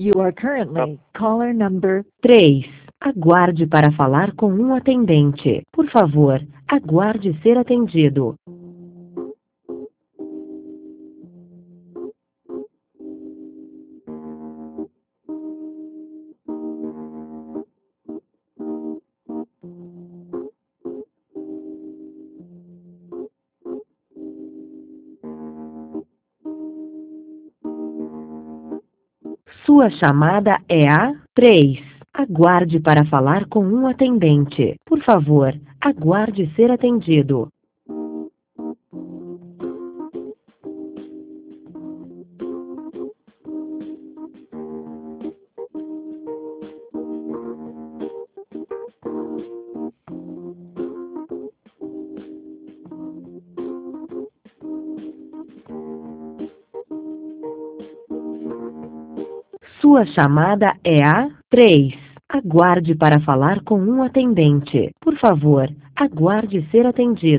You are currently caller number 3. Aguarde para falar com um atendente. Por favor, aguarde ser atendido. Sua chamada é a 3. Aguarde para falar com um atendente. Por favor, aguarde ser atendido. Sua chamada é a 3. Aguarde para falar com um atendente. Por favor, aguarde ser atendido.